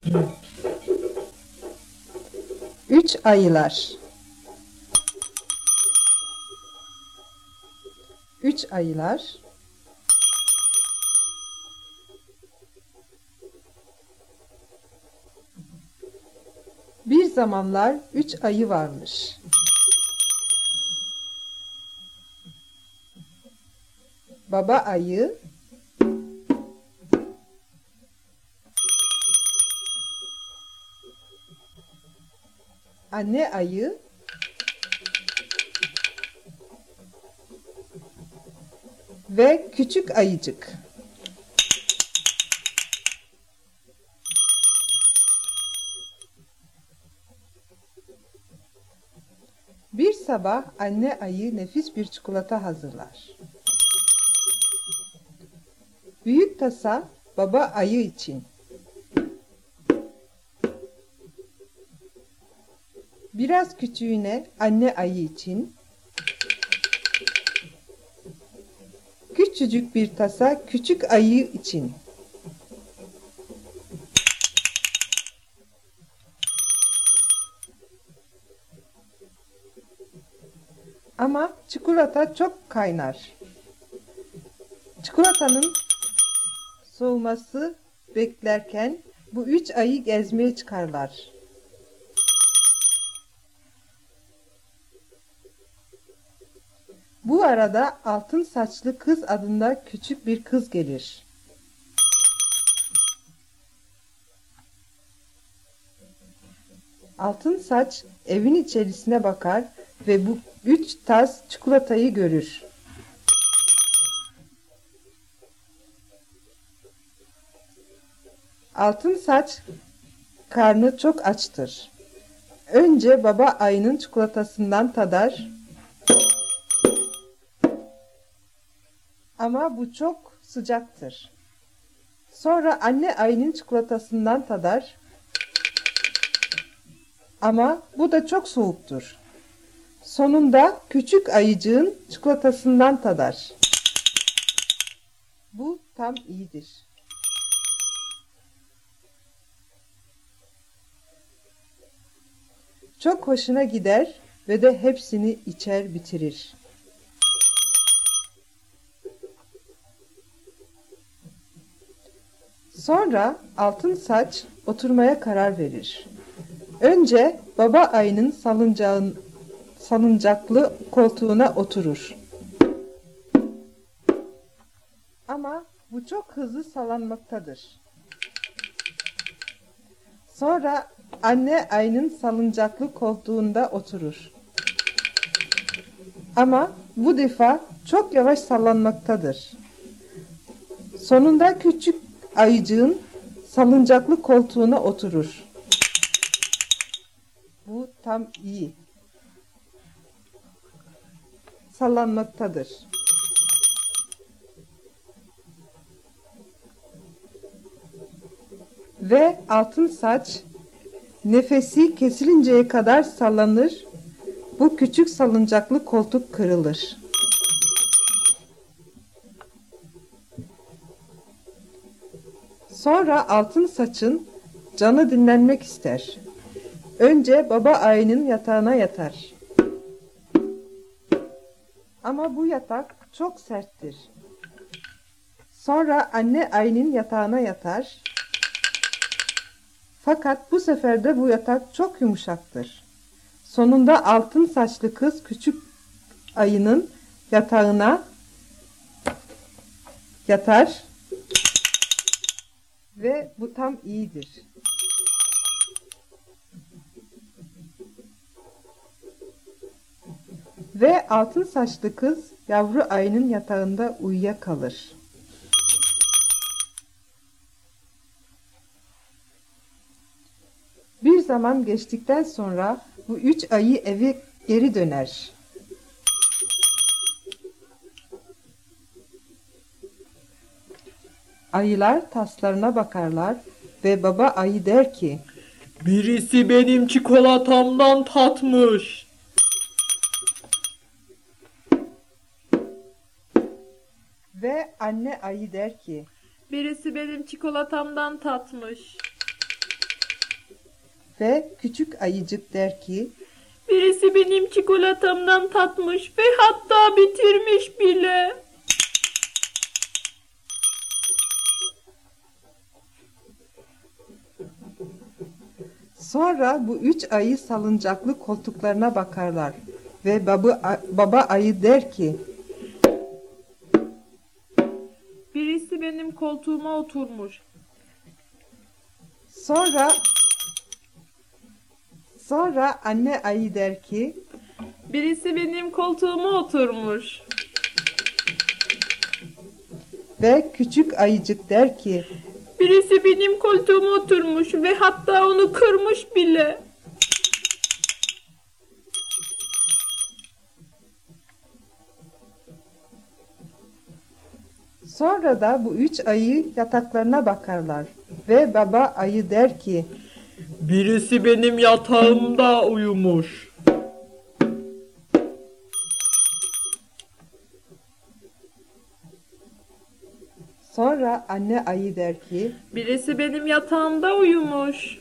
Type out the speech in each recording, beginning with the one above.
Üç ayılar. Üç ayılar. Bir zamanlar üç ayı varmış. Baba ayı, anne ayı, ve küçük ayıcık. Bir sabah anne ayı nefis bir çikolata hazırlar. Büyük tasa baba ayı için. Biraz küçüğüne anne ayı için. Küçücük bir tasa küçük ayı için. Ama çikolata çok kaynar. Çikolatanın soğuması beklerken bu üç ayı gezmeye çıkarlar. Bu arada altın saçlı kız adında küçük bir kız gelir. Altın saç evin içerisine bakar ve bu üç tas çikolatayı görür. Altın saç karnı çok açtır. Önce baba ayının çikolatasından tadar. Ama bu çok sıcaktır. Sonra anne ayının çikolatasından tadar. Ama bu da çok soğuktur. Sonunda küçük ayıcığın çikolatasından tadar. Bu tam iyidir. Çok hoşuna gider ve de hepsini içer bitirir. Sonra altın saç oturmaya karar verir. Önce baba ayının salıncaklı koltuğuna oturur. Ama bu çok hızlı sallanmaktadır. Sonra anne ayının salıncaklı koltuğunda oturur. Ama bu defa çok yavaş sallanmaktadır. Sonunda küçük ayıcığın salıncaklı koltuğuna oturur. Bu tam iyi. Sallanmaktadır. Ve altın saç nefesi kesilinceye kadar sallanır. Bu küçük salıncaklı koltuk kırılır. Sonra altın saçın canı dinlenmek ister. Önce baba ayının yatağına yatar. Ama bu yatak çok serttir. Sonra anne ayının yatağına yatar. Fakat bu sefer de bu yatak çok yumuşaktır. Sonunda altın saçlı kız küçük ayının yatağına yatar ve bu tam iyidir. Ve altın saçlı kız yavru ayının yatağında uyuyakalır. Bir zaman geçtikten sonra bu üç ayı eve geri döner. Ayılar taslarına bakarlar ve baba ayı der ki, "Birisi benim çikolatamdan tatmış." Ve anne ayı der ki, "Birisi benim çikolatamdan tatmış." Ve küçük ayıcık der ki, birisi benim çikolatamdan tatmış ve hatta bitirmiş bile. sonra bu 3 ayı salıncaklı koltuklarına bakarlar ve baba ayı der ki, Birisi benim koltuğuma oturmuş. Sonra anne ayı der ki, Birisi benim koltuğuma oturmuş. ve küçük ayıcık der ki, Birisi benim koltuğuma oturmuş ve hatta onu kırmış bile. sonra da bu 3 ayı yataklarına bakarlar ve baba ayı der ki, Birisi benim yatağımda uyumuş. sonra anne ayı der ki, Birisi benim yatağımda uyumuş.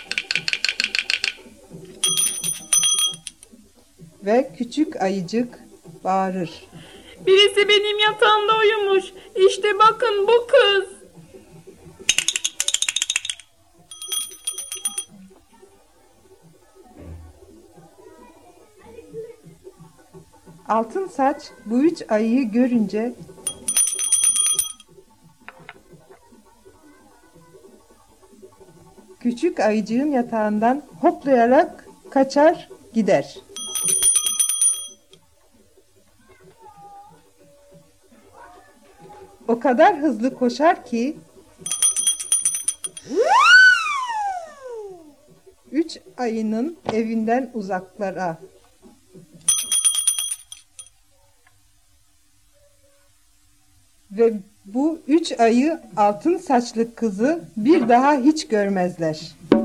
ve küçük ayıcık bağırır. Birisi benim yatağımda uyumuş. İşte bakın bu kız. Altın saç bu 3 ayıyı görünce küçük ayıcığın yatağından hoplayarak kaçar gider. O kadar hızlı koşar ki 3 ayının evinden uzaklara. Ve bu 3 ayı altın saçlı kızı bir daha hiç görmezler.